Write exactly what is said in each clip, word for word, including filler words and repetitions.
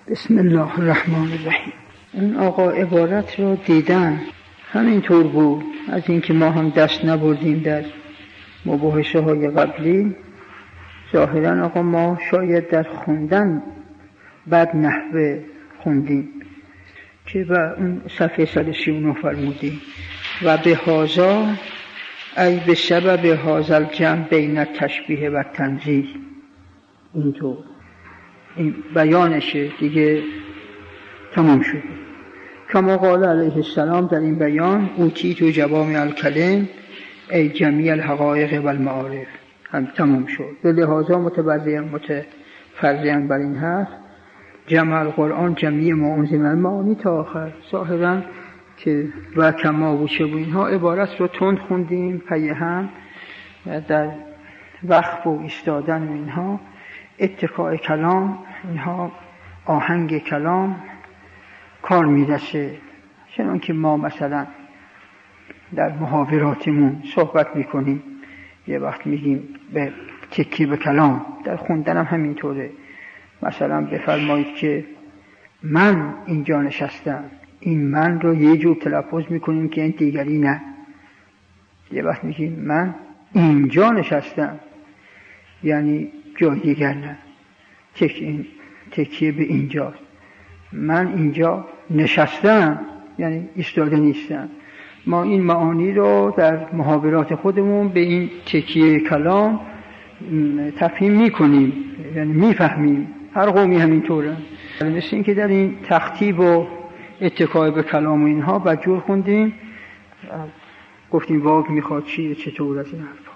بسم الله الرحمن الرحیم. اون آقا عبارت رو دیدن همینطور بود، از اینکه ما هم دست نبردیم در مباحثه های قبلی. ظاهرا آقا ما شاید در خوندن بد نحوه خوندیم که و اون صفحه صد و سی و نه فرمودیم و به هازا ای به سبب هازل جمع بین تشبیه و تنزیه. اینطور این بیانشه دیگه تمام شد. کما قال علیه السلام در این بیان اوتیت و جوامع الکلم ای جمیع الحقایق و المعارف، هم تمام شد. به لحاظا متبرزین متفرزین بر این حرف جمع القرآن جمیع ما انزل المعانی تا آخر. ظاهرا که و کما و چه و اینها عبارت رو تند خوندیم پی هم در وقف و ایستادن و اینها اتکاء کلام، اینها آهنگ کلام کار میرسه. چنان که ما مثلا در محاوراتمون صحبت میکنیم یه وقت میگیم به تکی به کلام، در خوندنم هم همینطوره. مثلا بفرمایید که من اینجا نشستم، این من رو یه جور تلفظ میکنیم که این دیگری نه. یه وقت میگیم من اینجا نشستم، یعنی جای دیگر نه، تک این تکیه به اینجا. من اینجا نشستم یعنی ایستاده نیستم. ما این معانی رو در محاورات خودمون به این تکیه کلام تفهیم میکنیم، یعنی میفهمیم. هر قومی همینطوره. مثل این که در این تختیب و اتکای به کلام و اینها بجور خوندیم، گفتیم واقع میخواد چیه چطور از این حرفا.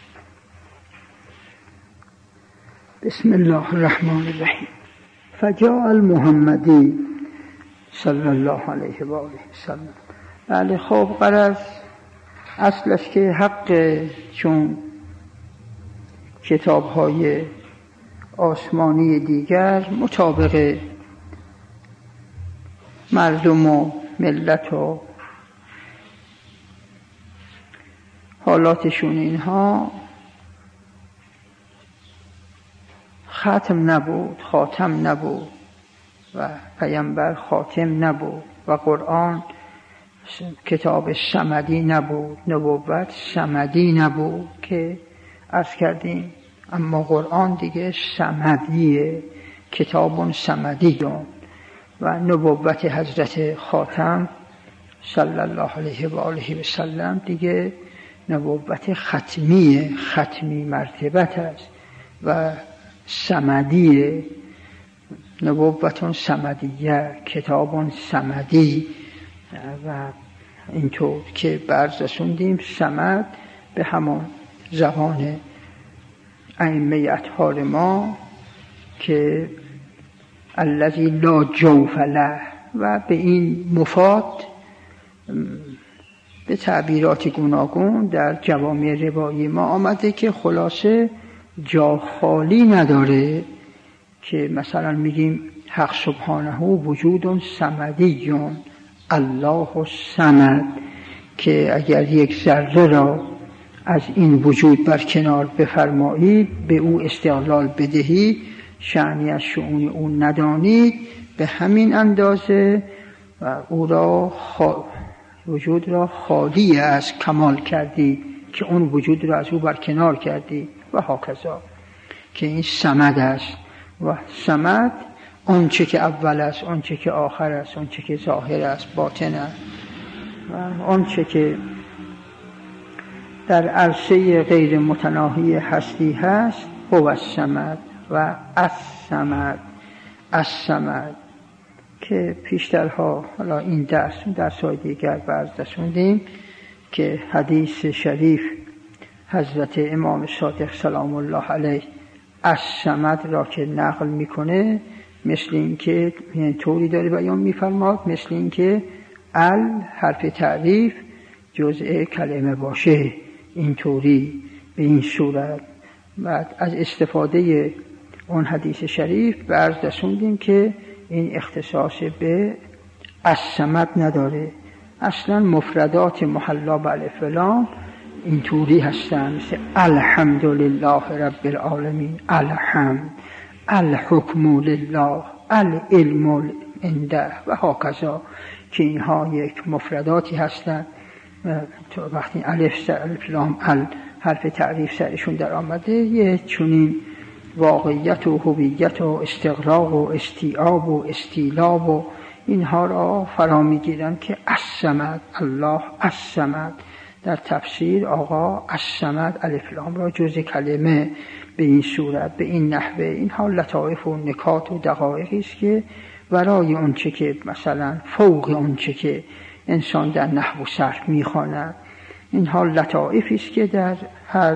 بسم الله الرحمن الرحیم. فجاء المحمدی صلی الله علیه و آله وسلم. بله خب غرض اصلش که حق چون کتاب‌های آسمانی دیگر مطابق مردم و ملت و حالاتشون اینها ختم نبود، خاتم نبود و پیامبر خاتم نبود و قرآن کتاب صمدی نبود، نبوت صمدی نبود که عرض کردیم. اما قرآن دیگه صمدیه، کتاب صمدیون و نبوت حضرت خاتم صلی الله علیه و آله و سلم دیگه نبوت ختمیه، ختمی مرتبت است و صمدیه، نبوتون صمدیه، کتابون صمدی. و اینطور که برز رسوندیم صمد به همون زبان ائمه اطهار ما که الذی لا جوف له، و به این مفاد به تعبیرات گوناگون در جوامع روایی ما آمده که خلاصه جا خالی نداره، که مثلا میگیم حق سبحانه وجود صمدیون، الله الصمد، که اگر یک ذره را از این وجود برکنار بفرمایید، به او استقلال بدهید، شأنی از شؤون او ندانید، به همین اندازه و او را خا... وجود را خالی از کمال کردی که اون وجود را از او برکنار کردی و هاکذا، که این صمد است. و صمد آنچه که اول است، آنچه که آخر است، آنچه که ظاهر است، باطن است، و آنچه که در عرصه غیر متناهی هستی هست هو الصمد و الصمد الصمد، که پیشترها حالا این درس درس‌های دیگر برز رسوندیم که حدیث شریف حضرت امام صادق سلام الله علیه الصمد را که نقل میکنه، مثل این که این طوری داره بیان میفرماد، مثل این که ال حرف تعریف جزء کلمه باشه، این طوری به این صورت. بعد از استفاده اون حدیث شریف برز رسوندیم که این اختصاص به الصمد نداره. اصلا مفردات محلا به الف لام این طوری هستن، مثل الحمدلله رب العالمین، الحمد، الحکم لله، العلم عنده و هاکذا، که اینها یک مفرداتی هستند. وقتی الف سر الف لام ال حرف تعریف سرشون در آمده، یه چنین واقعیت و هویت و استقراق و استیعاب و استیلاب و اینها را فرا میگیرن که الصمد، الله الصمد. در تفسیر آقا الصمد الف لام را جز کلمه به این صورت به این نحوه، اینها لطائف و نکات و دقایقی است که ورای اون چه که مثلا فوق اون چه که انسان در نحو و صرف میخواند، اینها لطائفی است که در هر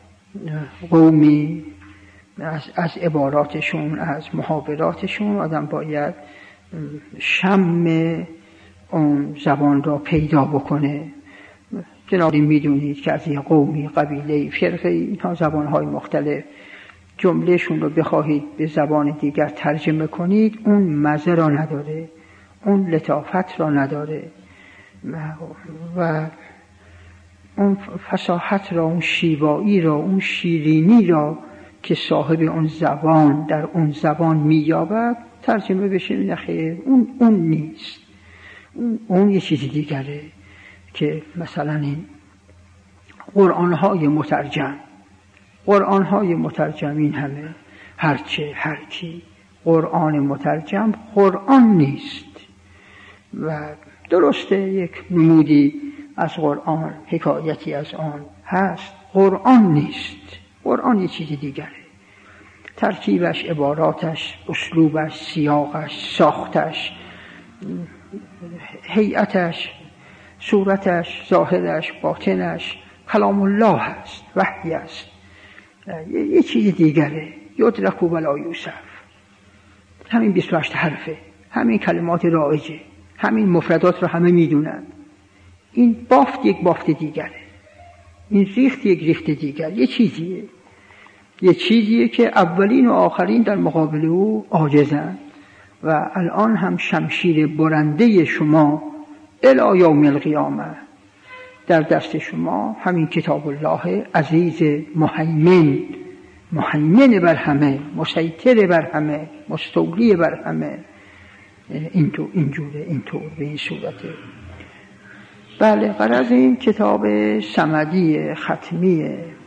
قومی از, از عباراتشون، از محاوراتشون آدم باید شم اون زبان را پیدا بکنه. جنابی میدونید که از این قومی، قبیله، فرقه، اینها زبانهای مختلف، جملهشون رو بخواهید به زبان دیگر ترجمه کنید، اون مزه را نداره، اون لطافت را نداره و اون فصاحت را، اون شیوایی را، اون شیرینی را که صاحب اون زبان در اون زبان مییابد ترجمه بشه نخیر، اون اون نیست، اون, اون یه چیزی دیگره. که مثلا این قرآن‌های مترجم، قرآن‌های مترجمین همه هرچه هرکی قرآن مترجم قرآن نیست و درسته یک نمودی از قرآن، حکایتی از آن هست، قرآن نیست. قرآن یه چیز دیگره، ترکیبش، عباراتش، اسلوبش، سیاقش، ساختش، هیئتش، صورتش، ظاهرش، باطنش کلام الله هست، وحی است، یه چیز دیگره. یدرک ولا یوصف، همین بیست و هشت حرفه، همین کلمات رایجه، همین مفردات رو همه میدونن. این بافت یک بافت دیگره، این ریخت یک ریخت دیگر، یه چیزیه، یه چیزیه که اولین و آخرین در مقابل او عاجزند و الان هم شمشیر برنده شما الی یوم القیامه در دست شما همین کتاب الله عزیز، مهیمن، مهیمن بر همه، مسیطر بر همه، مستولی بر همه، اینطور اینجوره، اینطور به این صورته. بله، غرض این کتاب صمدی ختمی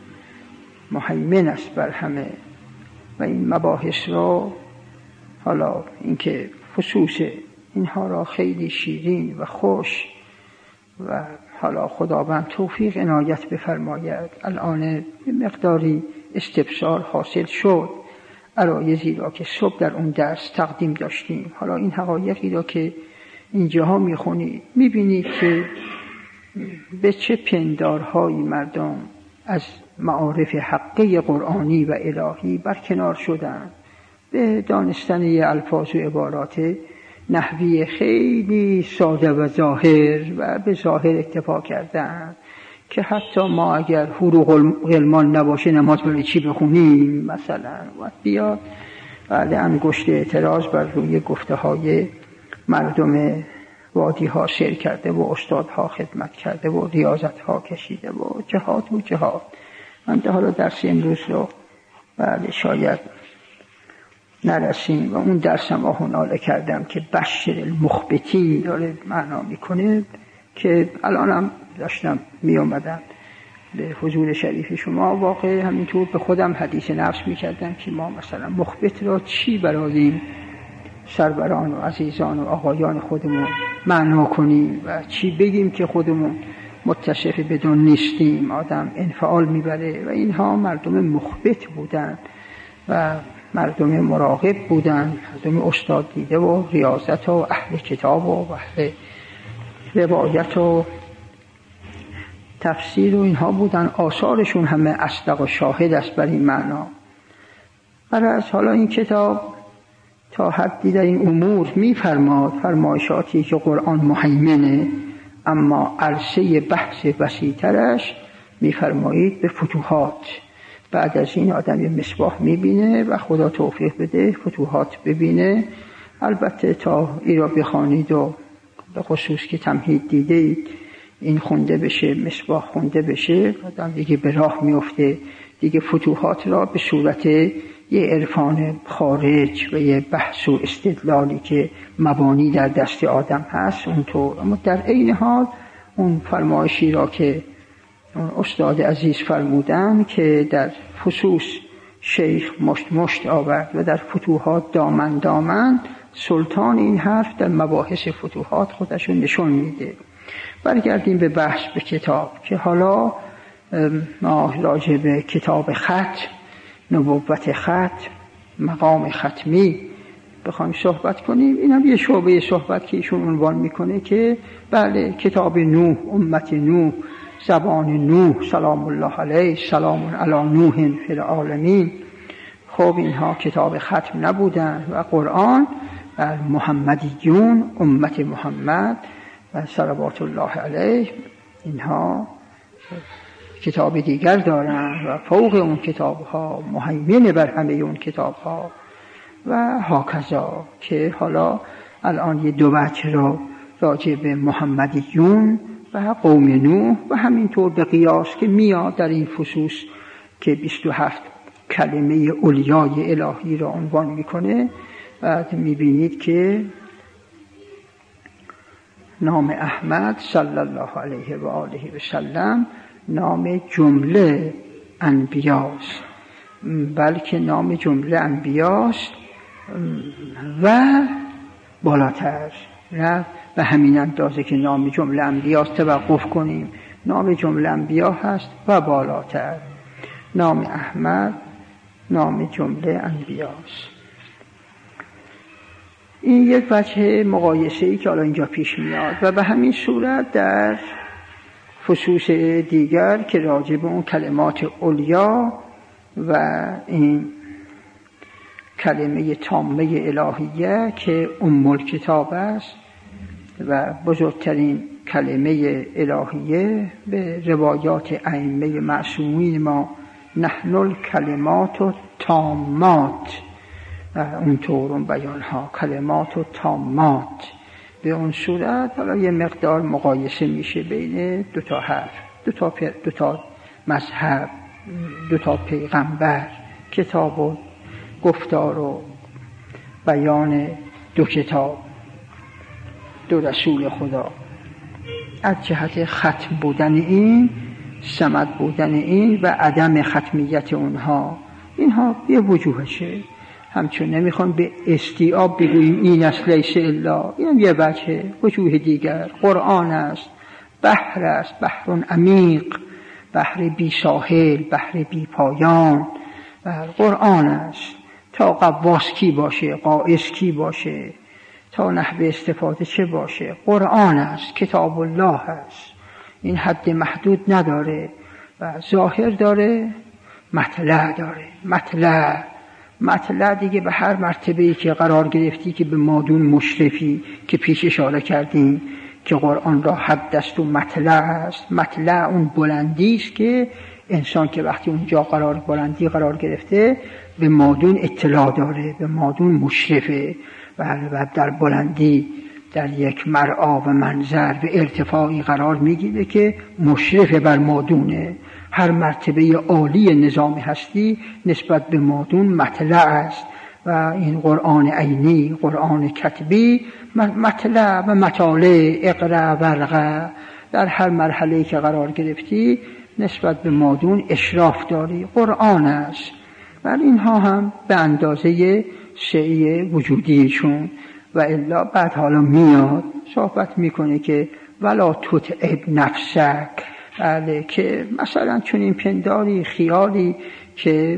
مهیمن است بر همه و این مباحث را، حالا اینکه خصوص اینها را خیلی شیرین و خوش و حالا خداوند توفیق عنایت بفرماید، الان مقداری استبصار حاصل شد، عرایضی را که صبح در اون درس تقدیم داشتیم. حالا این حقایقی را که اینجاها میخونید میبینید که به چه پندارهایی مردم از معارف حقه قرآنی و الهی برکنار شدند، به دانستن الفاظ و عبارات نحوی خیلی ساده و ظاهر و به ظاهر اکتفا کردن که حتی ما اگر حروق غلمان نباشه نماز برای چی بخونیم مثلا، و بیاد بعد انگشت اعتراض بر روی گفته های مردم وادی ها سیر کرده و استادها خدمت کرده و ریاضت ها کشیده و جهاد و جهاد. من ده حالا درس امروز رو بعد شاید نرسیم و اون درسم آهناله کردم که بشر المخبتین داره معنا میکنه، که الانم داشتم می آمدم به حضور شریف شما، واقع همینطور به خودم حدیث نفس می کردم که ما مثلا مخبت را چی برای سروران و عزیزان و آقایان خودمون معنا کنیم و چی بگیم که خودمون متصف بدون نیستیم، آدم انفعال میبره. و اینها مردم مخبت بودن و مردم مراقب بودن، مردم استاد دیده و ریاضت و اهل کتاب و اهل روایت و تفسیر و اینها بودن. آثارشون همه اصدق و شاهد است بر این معنا. برای حالا این کتاب تا حدی در این امور میفرماد، فرمایشاتی که قرآن مهیمنه، اما عرصه بحث وسیع‌ترش میفرمایید به فتوحات. بعد از این آدم یه مصباح میبینه و خدا توفیق بده فتوحات ببینه. البته تا ای را بخوانید و به خصوص که تمهید دیدید این خونده بشه، مصباح خونده بشه، آدم دیگه به راه میفته، دیگه فتوحات را به صورت یه عرفان خارج و یه بحث و استدلالی که مبانی در دست آدم هست اونطور. اما در عین حال اون فرمایشی را که استاد عزیز فرمودن که در فصوص شیخ مشت مشت آورد و در فتوحات دامن دامن، سلطان این حرف در مباحث فتوحات خودشون نشون میده. برگردیم به بحث به کتاب که حالا ما راجع به کتاب خط، نبوت خط، مقام ختمی بخوایم صحبت کنیم. این هم یه شعبه صحبت که ایشون عنوان میکنه که بله کتاب نوح، امت نوح، زبان نوح سلام الله علیه، سلام علی نوح فی العالمین. خب اینها کتاب ختم نبودن و قرآن و محمدیون، امت محمد و صلوات الله علیه، اینها کتاب دیگر دارن و فوق اون کتاب ها مهیمن بر همه اون کتاب ها و هاکذا، که حالا الان یه دو بچه را راجع به محمدیون و قوم نوح و همینطور به قیاس که میاد در این فصوص که بیست و هفت کلمه اولیای الهی را عنوان میکنه. بعد میبینید که نام احمد صلی الله علیه و آله و سلم نام جمله انبیاست، بلکه نام جمله انبیاست و بالاتر، نه به همین اندازه که نام جمله انبیاست توقف کنیم. نام جمله انبیا هست و بالاتر. نام احمد نام جمله انبیاست. این یک وجه مقایسه‌ای که حالا اینجا پیش میاد و به همین صورت در فصوص دیگر که راجع به اون کلمات علیا و این کلمه تامه الهیه که ام الکتاب است و بزرگترین کلمه الهیه، به روایات ائمه معصومین ما نحن الکلمات التامات، اونطور اون بیان ها کلمات التامات. به اون صورت حالا یه مقدار مقایسه میشه بین دو تا حرف، دو تا دو تا مذهب، دو تا پیغمبر، کتاب و گفتار و بیان دو کتاب، دو رسول خدا. از جهت ختم بودن این، صمد بودن این و عدم ختمیت اونها، اینها یه وجوهشه. همچون نمیخوام به استیعاب بگوییم این است لیس الا، این یه وجه. وجوه دیگر قرآن است، بحر است، بحر عمیق، بحر بی ساحل، بحر بی پایان. و قرآن است، تا قواس کی باشه، قائس کی باشه، تا نحوه استفاده چه باشه، قرآن است، کتاب الله است. این حد محدود نداره و ظاهر داره، مطلع داره. مطلع مطلع دیگه به هر مرتبه‌ای که قرار گرفتی که به مادون مشرفی که پیش اشاره کردیم که قرآن را حد است و مطلع است. مطلع اون بلندی است که انسان که وقتی اونجا قرار بلندی قرار گرفته به مادون اطلاع داره، به مادون مشرفه و در بلندی در یک مرعا و منظر و ارتفاعی قرار میگیره که مشرف بر مادونه. هر مرتبه عالی نظام هستی نسبت به مادون مطلع است و این قرآن عینی، قرآن کتبی، مطلع و مطالع، اقرا ورقه، در هر مرحله‌ای که قرار گرفتی نسبت به مادون اشراف داری، قرآن است. ولی اینها هم به اندازه شیء وجودیشون و الا بعد حالا میاد صحبت میکنه که ولا تتعب نفسک، بله، که مثلا چون این پنداری خیالی که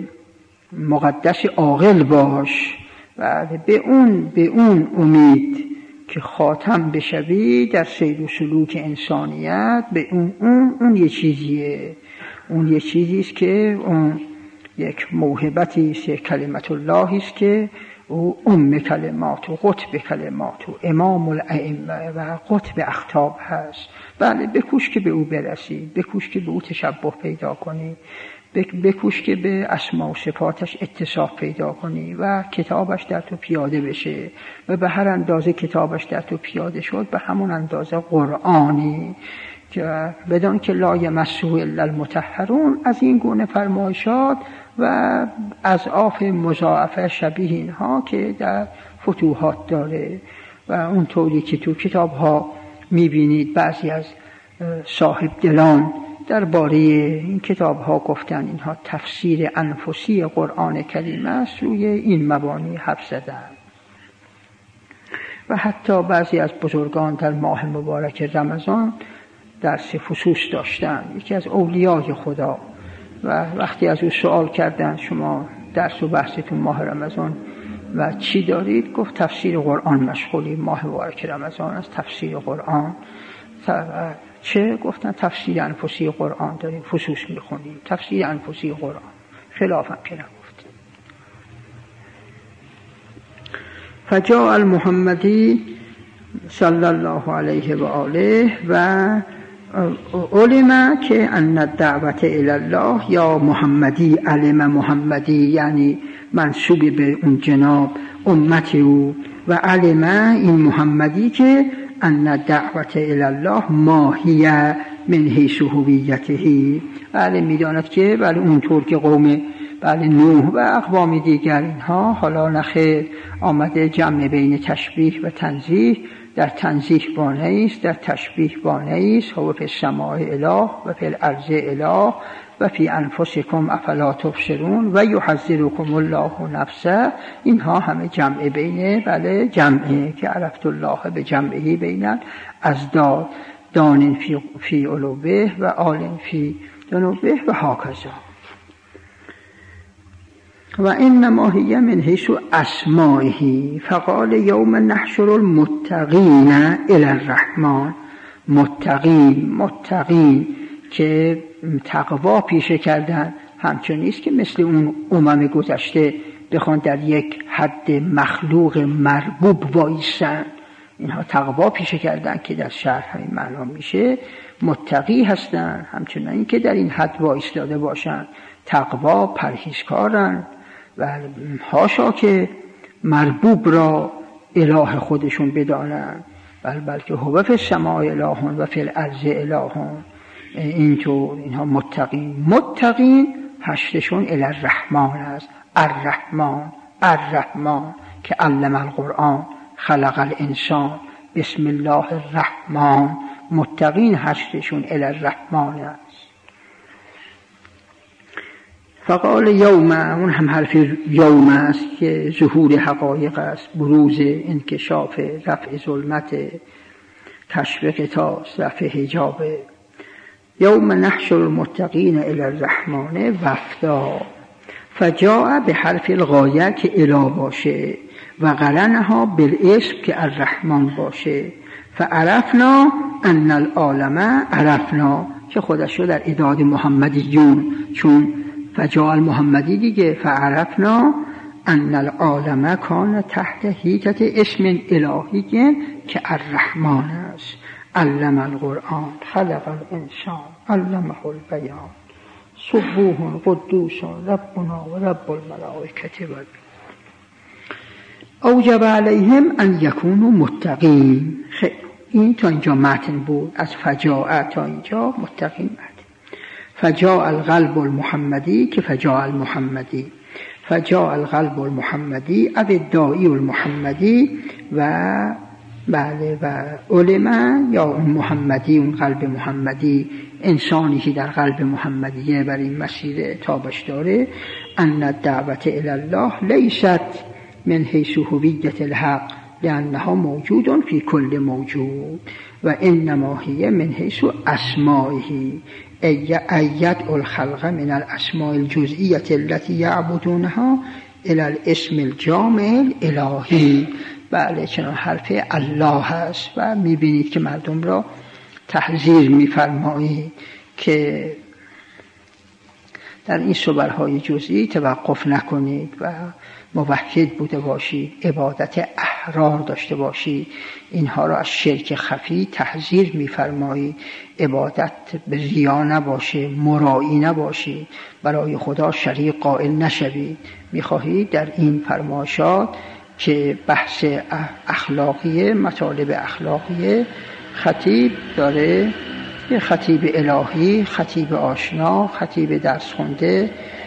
مقدس عاقل باش، بله، به اون به اون امید که خاتم بشوی در سیر و سلوک انسانیت، به اون اون اون یه چیزیه، اون یه چیزیست که اون یک موهبتی است، یک کلمت الله است که او ام کلمات و قطب کلمات و امام الائمه و قطب اختاب هست. بله، بکوش که به او برسی، بکوش که به او تشبه پیدا کنی، بکوش که به اسما و صفاتش اتصاف پیدا کنی و کتابش در تو پیاده بشه و به هر اندازه کتابش در تو پیاده شد به همون اندازه قرآنی که بدان که لا یمسه الا المطهرون. از این گونه فرمایشات و اضعاف مضاعفه شبیه اینها که در فتوحات داره و اونطوری که تو کتاب ها میبینید بعضی از صاحب دلان درباره این کتاب ها گفتن اینها تفسیر انفسی قرآن کریم است، روی این مبانی حرف زدن. و حتی بعضی از بزرگان در ماه مبارک رمضان درس خصوص داشتن. یکی از اولیای خدا و وقتی از او سوال کردن شما درس و بحثتون ماه رمضان و چی دارید؟ گفت تفسیر قرآن مشغولی، ماه مبارک رمضان از تفسیر قرآن. چه؟ گفتن تفسیر انفسی قرآن داریم، خصوص میخونیم تفسیر انفسی قرآن، خلافم که نگفت. فجاء المحمدی صلی الله علیه و آله و علم که ان الدعوت الی الله یا محمدی، علم محمدی یعنی منسوب به اون جناب امت او، و علم این محمدی که ان دعوت الی الله ماهیه من حیث هویته، بله میداند که بله اونطور که قوم بله نوح و اقوام دیگر اینها حالا نخیر آمده جمع بین تشبیه و تنزیه، در تنزیه بانه است، در تشبیه بانه است. هو فی السماء اله و فی الارض اله و فی انفسکم افلا تبصرون و یحذرکم الله نفسه. اینها همه جمع بینه، بله جمعه که عرفت الله به جمعه بینن از داد دان فی, فی علوبه و آل فی جنوبه و هاکذا. و انما هی من حیث اسمائه فقال یوم نحشر المتقین الی الرحمن. متقین متقین که تقوا پیشه کردن همچون نیست که مثل اون امم گذشته بخوان در یک حد مخلوق مربوب وایسن. اینها تقوا پیشه کردن که در شرح همین معنا میشه متقی هستن، همچنان این که در این حد وایستاده باشن تقوا پرهیزکارن و حاشا که مربوب را اله خودشون بدانن، بل بلکه هو فی السماء اله و فی الارض اله. اینطور اینها متقین متقین هشتشون الی الرحمن است. الرحمن الرحمن که علم القرآن خلق الانسان بسم الله الرحمن. متقین هشتشون الی الرحمن است. فقال یوم، اون هم حرف یوم است که ظهور حقایق است، بروز، انکشاف، رفع ظلمت، کشف قطاس، رفع حجاب. یوم نحشر المتقین الی الرحمن وفدا. فجاء به حرف الغایه که الی باشه و قرنها بالاسم که الرحمن باشه. فعرفنا ان العالم عرفنا که خودش رو در اعداد محمدیون، چون فجاء المحمدی دیگه. فعرفنا ان العالم کان تحت حیطت اسم الهی که الرحمن است. علم القرآن خلق الانسان علمه البیان سبوح قدوس ربنا و رب الملائکه و اوجب علیهم ان یکونوا متقین. خیلی این تا اینجا متن بود، از فجاء تا اینجا متقین متن. فجاء القلب المحمدی که فجاء المحمدی، فجاء القلب المحمدی او الداعی المحمدی و بله و علما یا اون محمدی، اون قلب محمدی، انسانی که در قلب محمدیه بر این مسیر تابش داره. ان الدعوت الی الله لیست من حیث هویت الحق لانها موجود فی کل موجود و انما هی من حیث اسمائه ایت الخلق من الاسماء الجزئیه التي یعبدونها الی الاسم الجامع الالهی. بله چنان حرف الله هست و میبینید که مردم را تحذیر میفرمایید که در این صورت‌های جزئی توقف نکنید و موحد بوده باشید، عبادت احرار داشته باشید. اینها را از شرک خفی تحذیر میفرمایید. عبادت به ریا نباشه، مرایی نباشه، برای خدا شریک قائل نشوید. میخواهید در این فرمایشات که بحث اخلاقیه، مطالب اخلاقیه، خطیب داره، یه خطیب الهی، خطیب آشنا، خطیب درس خونده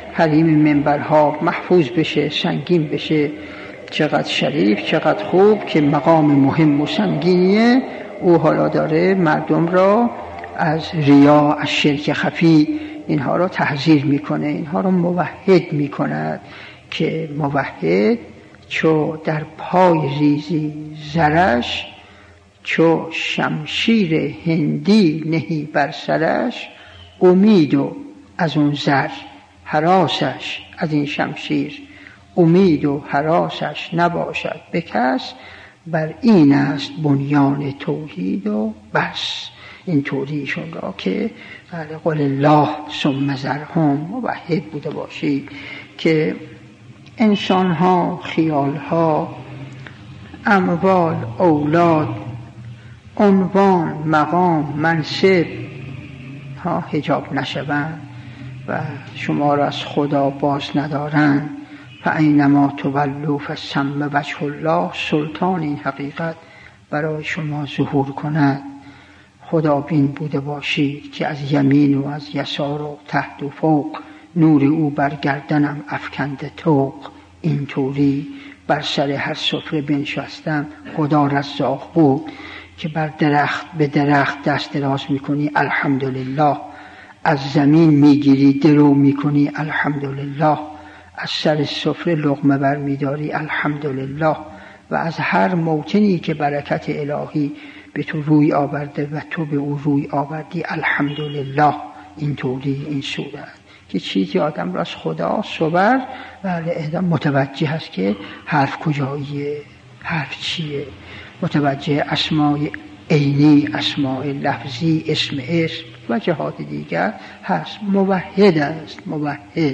حریم منبرها محفوظ بشه، سنگین بشه. چقدر شریف، چقدر خوب که مقام مهم و سنگینیه. او حالا داره مردم را از ریا، از شرک خفی اینها را تحذیر میکنه، اینها را موحد میکند که موحد چو در پای ریزی زرش، چو شمشیر هندی نهی بر سرش، امید و از اون زر هراسش، از این شمشیر امید و هراسش نباشد به کس، بر این است بنیان توحید و بس. این توحیدشون را که قل الله ثم ذرهم موحد بوده باشی که انسانها، خیالها، اموال، اولاد، عنوان، مقام، منصب ها حجاب نشوند و شما را از خدا باز ندارند. فاینما تولوا فثم وجه الله. سلطان این حقیقت برای شما ظهور کند. خدا بین بوده باشید که از یمین و از یسار و تحت و فوق، نور او بر گردنم افکنده طوق. این طوری بر سر هر سفره بنشستم، خدا رزاق بود که بر درخت به درخت دست دراز میکنی الحمدلله، از زمین میگیری درو میکنی الحمدلله، از سر سفره لقمه بر میداری الحمدلله، و از هر موطنی که برکت الهی به تو روی آورده و تو به او روی آوردی الحمدلله. این طوری این صورت که چیزی آدم را از خدا صبر و آدم متوجه هست که حرف کجاییه، حرف چیه، متوجه اسمای عینی، اسمای لفظی، اسم اسم و جهات دیگر هست. موحد است، موحد.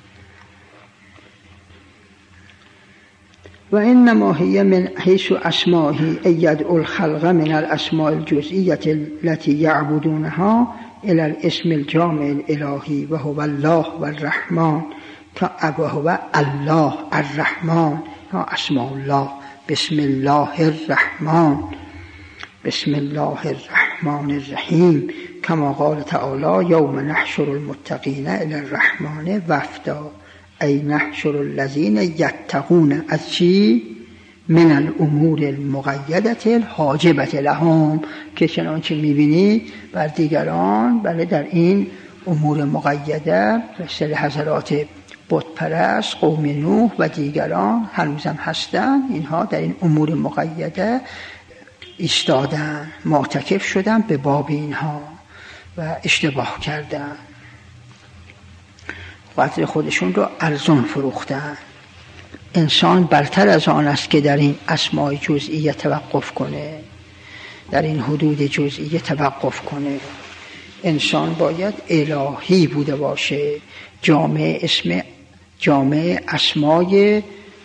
و انما هی من حیث اسمائه ایدعو الخلق من الاسماء الجزئیه التي یعبدونها الى الاسم الجامع الالهی و هو الله و الرحمن، و هو الله الرحمن، اسماء الله. بسم الله الرحمن، بسم الله الرحمن الرحیم، کما قال تعالی یوم نحشر المتقین الی الرحمن وفدا. ای نحشر الذین یتقون از چی؟ من الامور المقیدة الحاجبة لهم، که چنانچه میبینید بر دیگران بله در این امور مقیده مثل حضرات بت پرست قوم نوح و دیگران هنوزم هستن، اینها در این امور مقیده ایستادن، معتکف شدن به باب اینها و اشتباه کردن، قدر خودشون رو ارزان فروختن. انسان برتر از آن است که در این اسماء جزئیه توقف کنه، در این حدود جزئیه توقف کنه. انسان باید الهی بوده باشه، جامع اسم جامع اسمای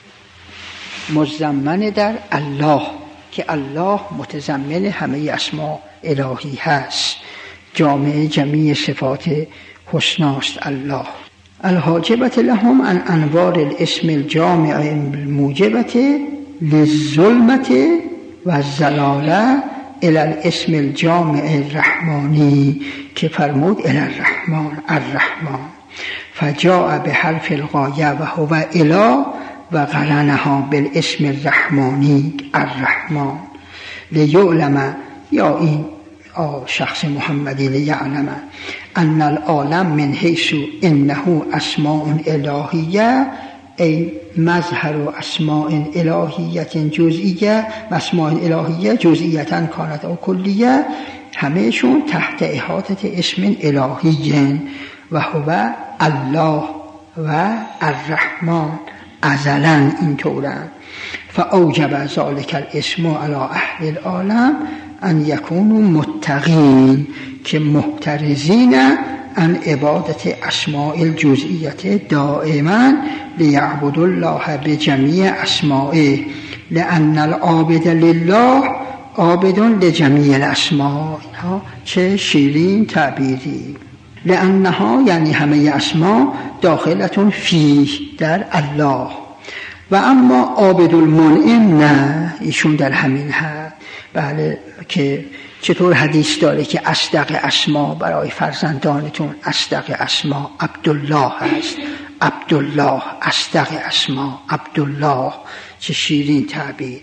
مضمن در الله، که الله متضمن همه اسما الهی هست، جامع جمیع صفات حسناست الله. الحاجبة لهم عن انوار الاسم الجامع الموجبة للظلمة والزلالة الى الاسم الجامع الرحمانی، که فرمود الى الرحمن الرحمن، فجاء بحرف الغایه و هو اله و قرنها بالاسم الرحمانی الرحمن لیعلم، یا این شخص محمدی لیعلم ان العالم من حیث انه اسماء الهیه، ای مظهر اسماء الهیه جزئیه و اسماء الهیه جزئیتا کانت او کلیه، همهشون تحت احاطه اسم الهی و هو الله و الرحمن ازلا اینطورن. فاوجب ذلك الاسم علی اهل العالم ان یکونوا متقین، که محترزین عن عبادت اسماء الجزئیه دائما لیعبدوا الله بجمیع اسمائه، لان العابد لله عابد لجمیع الاسماء. چه شیرین تعبیری. لانها یعنی همه اسما داخلتون فیه در الله، و اما عابد المنعم نه، ایشون در همین حد بله که چطور حدیث داره که اصدق اسما برای فرزندانتون اصدق اسما عبدالله هست، عبدالله اصدق اسما عبدالله، چه شیرین تعبیر.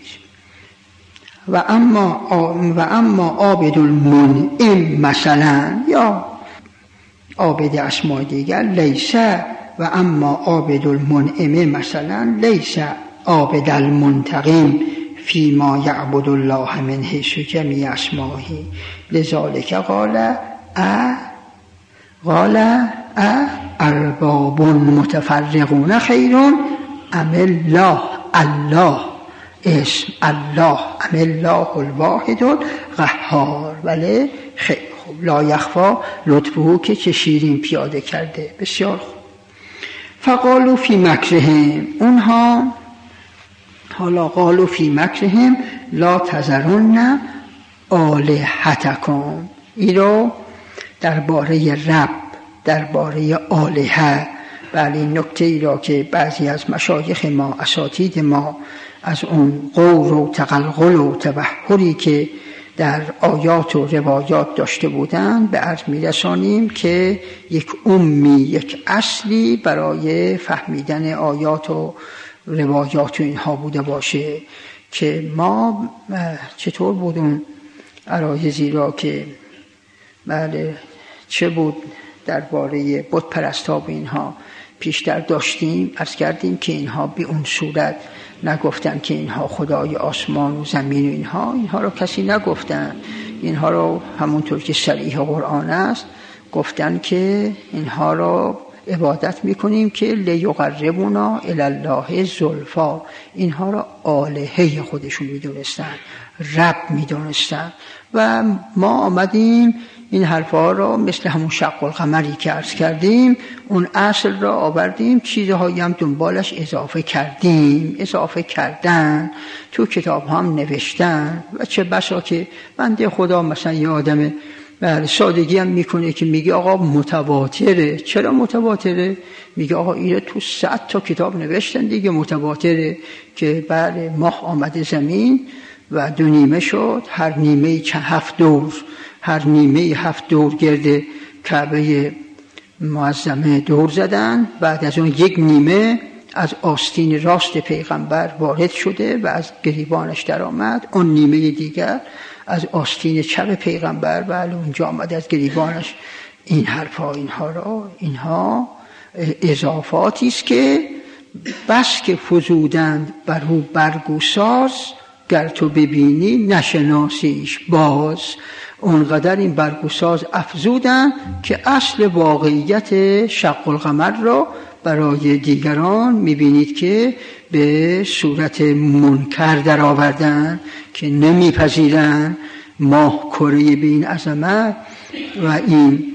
و اما و اما عابد المنعم مثلا یا عابد اسماء دیگر لیسه، و اما عابد المنعم مثلا لیسه عابد المنتقم فيما يعبد الله من حيث جميع اسمائه لذلك قال ا قال ا ارباب متفرقون خير ام الله، الله اسم الله، ام الله الواحد القهار. بله خیلی خوب، لا یخفا لطفه که چه شیرین پیاده کرده، بسیار خوب. فقالوا فی مکرهم، اونها حالا قالوا فی مکرهم لا تذرن آلهتکم، این رو درباره رب، درباره آلهه، بله این نکته ای را که بعضی از مشایخ ما، اساتید ما از اون غور و تقلقل و تبحری که در آیات و روایات داشته بودند به عرض میرسانیم که یک امی، یک اصلی برای فهمیدن آیات و روایات و اینها بوده باشه که ما چطور بود اون عرایزی را که بله چه بود درباره بت پرستا و اینها پیشتر داشتیم، عرض کردیم که اینها به اون صورت نگفتن که اینها خدای آسمان و زمین و اینها اینها رو کسی نگفتن، اینها رو همونطور که صریح قرآن است گفتن که اینها رو عبادت میکنیم که لیقربونا الی الله زلفا، اینها را آلهه خودشون میدونستن، رب میدونستن. و ما آمدیم این حرفا را مثل همون شق القمری که عرض کردیم اون اصل را آوردیم، چیزهایی هم دنبالش اضافه کردیم، اضافه کردن تو کتاب هم نوشتن. و چه بسا که بنده خدا مثلا یه آدم بله سادگی هم میکنه که میگه آقا متواتره. چرا متواتره؟ میگه آقا اینو تو صد تا کتاب نوشتن دیگه، متواتره که بله ماه آمده زمین و دو نیمه شد، هر نیمه چند هفت دور، هر نیمه هفت دور گرده کعبه معظمه دور زدن، بعد از اون یک نیمه از آستین راست پیغمبر وارد شده و از گریبانش در آمد، اون نیمه دیگر از آستین چپ پیغمبر بله اونجا آمد از گریبانش. این حرفا اینها را اینها اضافاتی است که بس که فزودند بر او برگو ساز، گر تو ببینی نشناسیش باز. اونقدر این برگو ساز افزودن که اصل واقعیت شق القمر را برای دیگران میبینید که به صورت منکر در آوردن که نمیپذیرن ماه کره به این عظمت و این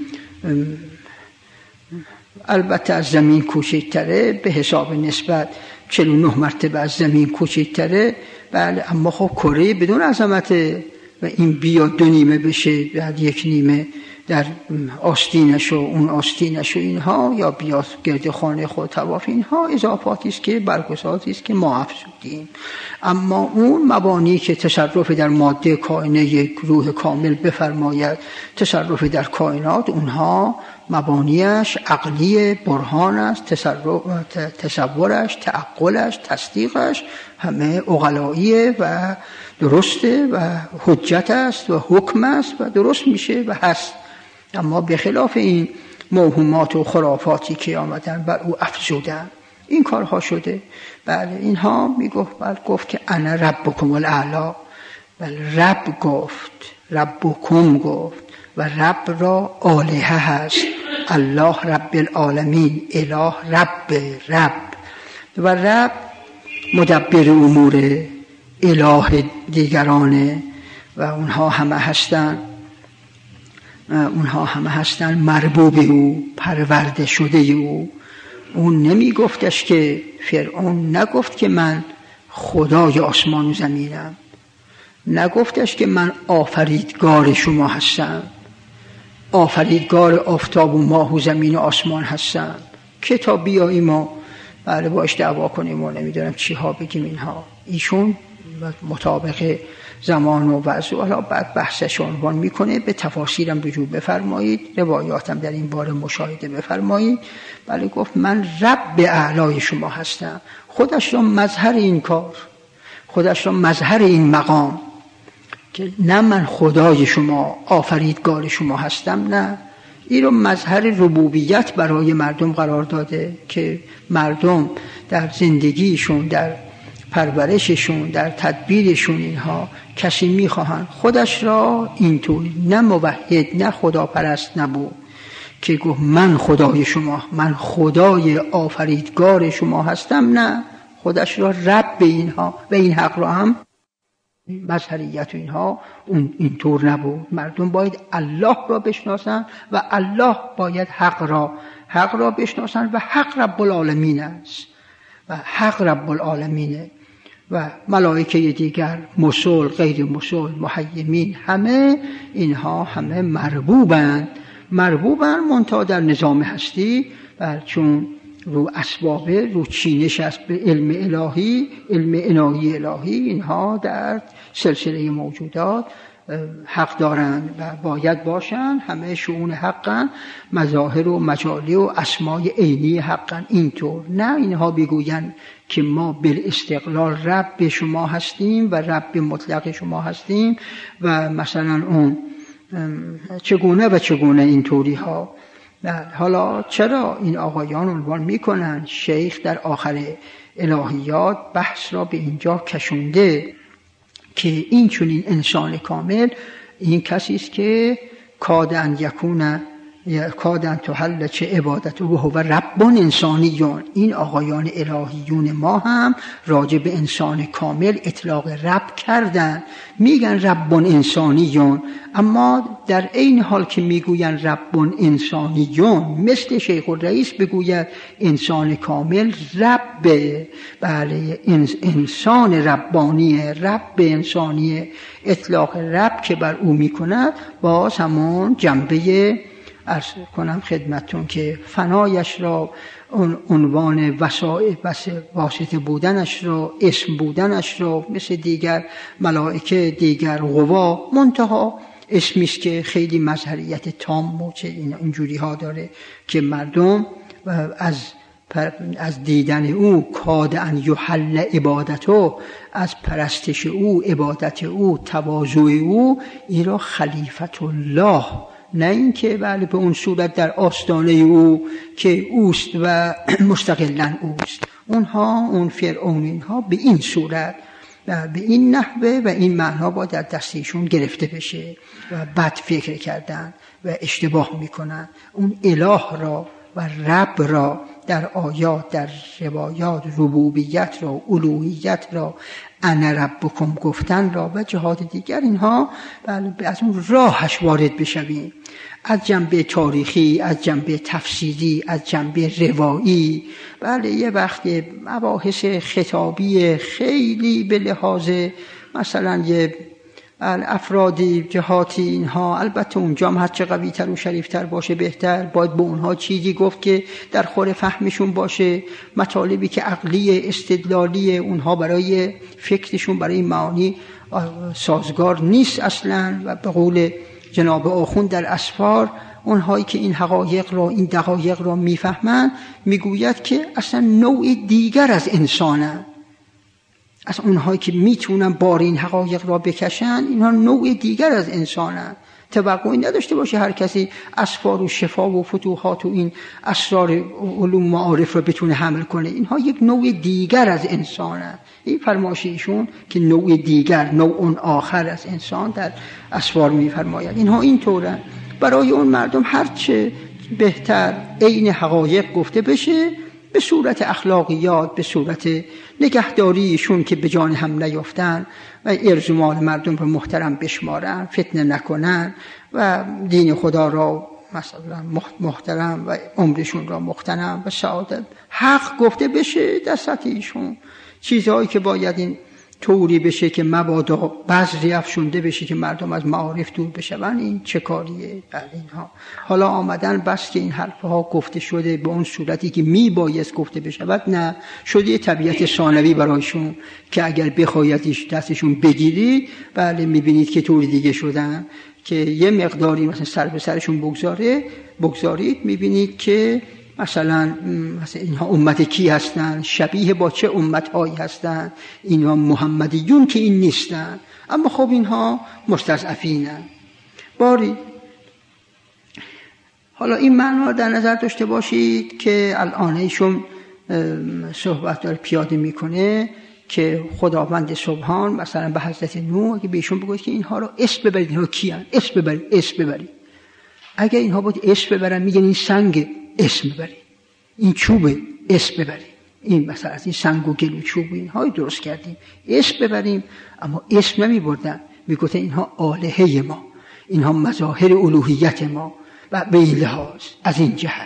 البته از زمین کوچکتره به حساب نسبت چهل و نه مرتبه از زمین کوچکتره، بله اما خب کره بدون عظمته و این بیا دو نیمه بشه بعد یک نیمه در آستینش و اون آستینش و اینها، یا بیا گرد خانه خود طواف، اینها اضافاتی است که برگزاتی است که ما افزودیم. اما اون مبانی که تصرف در ماده کائنه یک روح کامل بفرماید، تصرف در کائنات، اونها مبانیش عقلی برهان است، تصرف تصورش، تعقلش، تصدیقش همه عقلاییه و درسته و حجت است و حکم است و درست میشه و هست. اما به خلاف این موهومات و خرافاتی که آمدن بر او افزودن این کارها شده. بله اینها میگفت بله گفت که انا ربکم الاعلی، بله رب گفت، ربکم گفت و رب را آلهه هست، الله رب العالمین، اله رب رب و رب مدبر امور اله دیگرانه و اونها همه هستن اونها همه هستن مربوب او، پرورده شده او. اون نمی گفتش که فرعون نگفت که من خدای آسمان و زمینم، نگفتش که من آفریدگار شما هستم، آفریدگار آفتاب و ماه و زمین و آسمان هستم که تا بیایی ما بله باش دعوا کنیم و نمیدونم چی ها بگیم اینها. ایشون مطابق زمان و وضع و حالا بعد بحثش عنوان میکنه. به تفاسیرم رجوع بفرمایید، روایاتم در این باره مشاهده بفرمایید. بله گفت من رب اعلای شما هستم. خودش را مظهر این کار، خودش را مظهر این مقام که نه من خدای شما آفریدگار شما هستم، نه، این رو مظهر ربوبیت برای مردم قرار داده که مردم در زندگیشون، در پرورششون، در تدبیرشون اینها کسی میخواهن خودش را اینطوری، نه موحد نه خداپرست نبود که گفت من خدای شما، من خدای آفریدگار شما هستم، نه، خودش را رب به اینها و این حق را هم مظهریت اینها اون اینطور نبود. مردم باید الله را بشناسن و الله باید حق را حق را بشناسن و حق رب العالمین است و حق رب العالمینه و ملائکه دیگر، مسل، غیر مسل، محیمین، همه اینها همه مربوبند مربوبند منتها در نظام هستی و چون رو اسبابه، رو چینش است به علم الهی، علم عنایی الهی، اینها در سلسله موجودات حق دارند و باید باشند، همه شؤون حقن، مظاهر و مجالی و اسمای عینی حقن. اینطور نه اینها بگویند که ما بالاستقلال رب شما هستیم و رب مطلق شما هستیم و مثلا اون چگونه و چگونه اینطوری ها. حالا چرا این آقایان عنوان میکنن؟ شیخ در آخر الهیات بحث را به اینجا کشونده که این چنین انسان کامل این کسی است که کادن یکونه کادن تحل چه عبادت و هو ربون انسانیون. این آقایان الهیون ما هم راجع به انسان کامل اطلاق رب کردن، میگن ربون انسانیون، اما در این حال که میگوین ربون انسانیون مثل شیخ الرئیس بگوید انسان کامل رب، بله انسان ربانی، رب انسانی، اطلاق رب که بر او میکند باز همون جنبه عرض کنم خدمتون که فنایش را، عنوان واسطه بودنش را، اسم بودنش را مثل دیگر ملائکه، دیگر قوا، منتها اسمیست که خیلی مظهریت تام موچه اینجوری ها داره که مردم از از دیدن او کاد ان یحل عبادتو، از پرستش او، عبادت او، تواضع او، این را خلیفت الله، نه این که بله به اون صورت در آستانه او که اوست و مستقلاً اوست. اونها اون فرعون اینها به این صورت و به این نحوه و این معنا با در دستشون گرفته بشه و بد فکر کردن و اشتباه میکنن. اون اله را و رب را در آیات، در روایات ربوبیت را، الوهیت را، انا ربکم گفتن را و جهات دیگر، اینها بله از اون راهش وارد بشویم، از جنبه تاریخی، از جنبه تفسیری، از جنبه روایی. بله یه وقت مباحث خطابی خیلی به لحاظ مثلا یه افرادی جهاتی اینها، البته اونجا هم هرچه قوی تر و شریف تر باشه بهتر، باید به اونها چیزی گفت که در خور فهمشون باشه، مطالبی که عقلی استدلالی اونها برای فکرشون، برای معانی سازگار نیست اصلا. و به قول جناب آخوند در اسفار، اونهایی که این حقایق را، این دقایق را میفهمن، میگوید که اصلا نوع دیگر از انسانن، از اونهایی که میتونن بار این حقایق را بکشن، اینها نوع دیگر از انسانن. توقعی نداشته باشه هر کسی اسفار و شفا و فتوحات و این اسرار علوم معارف را بتونه حمل کنه. اینها یک نوع دیگر از انسانن. این فرمایش ایشون که نوع دیگر، نوع آخر از انسان در اسفار میفرماید. اینها این طورن. برای اون مردم هرچه بهتر عین حقایق گفته بشه، به صورت اخلاقیات، به صورت نگهداریشون که به جان هم نیفتن و ارز و مال مردم رو محترم بشمارن، فتنه نکنن و دین خدا را مثلا محترم و عمرشون را مغتنم و سعادت حق گفته بشه در سطح ایشون. چیزهایی که باید این طوری بشه که مبادا بذری افشونده بشه که مردم از معارف دور بشون، این چه کاریه؟ در اینها حالا آمدن بس که این حرفها گفته شده به اون صورتی که می بایست گفته بشود، نه، شده طبیعت ثانوی برایشون که اگر بخوایدش دستشون بگیری، بله میبینید که طوری دیگه شدن که یه مقداری مثلا سر به سرشون بگذاره بگذارید میبینید که مثلا مثلا اینها امت کی هستن؟ شبیه با چه امتهایی هستن؟ اینها محمدیون که این نیستن، اما خب اینها مستضعفینن. باری حالا این معنا در نظر داشته باشید که الان ایشون صحبت داره پیاده میکنه که خداوند سبحان مثلا به حضرت نوح اگه بهشون بگوید که اینها رو اسم ببرید، اینها کیان؟ اسم ببرید، اسم ببرید. اگر اینها بود اسم ببرن میگن این سنگ، اسم ببرید، این چوبه، اسم ببرید، این مثلا از این سنگ و گل و چوب اینها درست کردیم، اسم ببریم. اما اسم نمی بردن، میگفتن اینها آلهه ما، اینها مظاهر الوهیت ما. و به این لحاظ از این جهت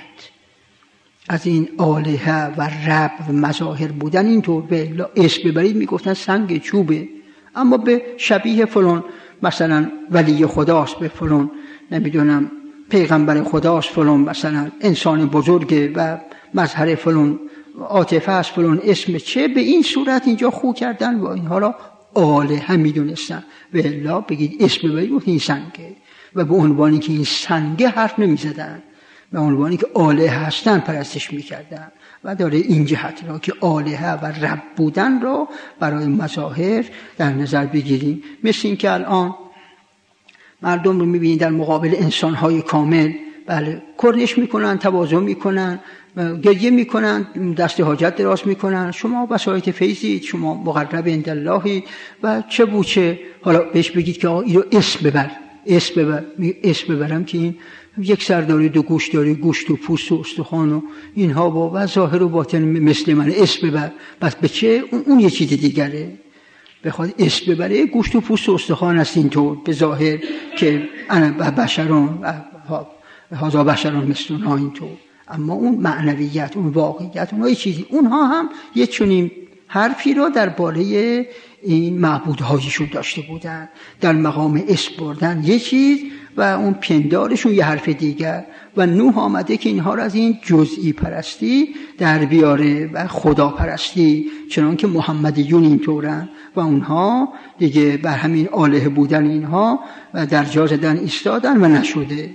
از این آلهه و رب و مظاهر بودن اینطور به اسم ببرید میگفتن سنگ چوبه. اما به شبیه فلان مثلا ولی خداست، به فلان نمیدونم پیغمبر خداست، فلان مثلا انسان بزرگه و مظهر فلان عاطفه است، فلان اسم چه، به این صورت اینجا خو کردن و اینها را آلهه میدونستن. به الله بگید اسم ببرید این سنگه، و به عنوانی که این سنگه حرف نمیزدن، به عنوانی که آلهه هستن پرستش میکردن. و داره این جهت را که آلهه و رب بودن را برای مظاهر در نظر بگیریم. مثل این که الان مردم رو میبینید در مقابل انسانهای کامل، بله کرنش میکنن، تواضع میکنن، گریه میکنن، دست حاجت دراز میکنن، شما بسایط فیضید، شما مقرب عند اللهی و چه بوچه. حالا بهش بگید که آقا اینو اسم ببر، اسم ببر، اسم ببرم که این یک سر داره، دو گوش داره، گوشت و پوست و استخوان و اینها با و ظاهر و باطن مثل من، اسم ببر. بس به چه؟ اون, اون یه چیز دیگره. بخواد اسم ببره گوشت و پوست و استخوان است اینطور به ظاهر که انا بشرون هذا بشرون مثلنا اینطور. اما اون معنویت، اون واقعیت، اونها یه چیزی. اونها هم یه چنین حرفی را درباره این معبودهایشون داشته بودن، در مقام اسم بردن یه چیز و اون پندارشون یه حرف دیگر. و نوح آمده که اینها را از این جزئی پرستی در بیاره و خدا پرستی، چنان که محمدیون اینطورن و اونها دیگه بر همین آلهه بودن اینها و در جا زدن ایستادن و نشده.